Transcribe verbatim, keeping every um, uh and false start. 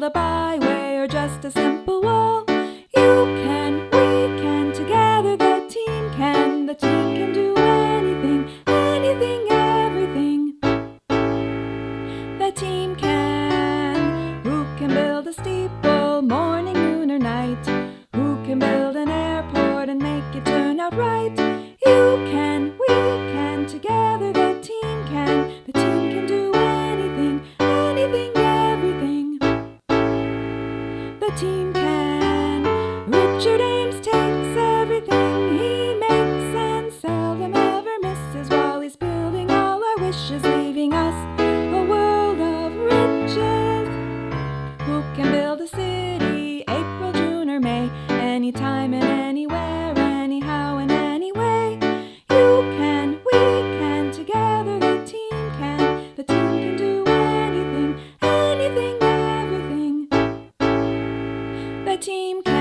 build a byway or just a simple wall. You can, we can, together the team can. The team can do anything, anything, everything. The team can. Who can build a steeple, morning, noon, or night? Who can build an airport and make it turn out right? You can, we can, together the team can. The team can do anything, anything, everything. The team can. Richard Ames takes everything he makes and seldom ever misses while he's building all our wishes, leaving us a world of riches. Who can build a city, April, June, or May? Anytime and anywhere, anyhow and anyway. You can, we can, together the team can. The team can do anything, anything, everything. The team can.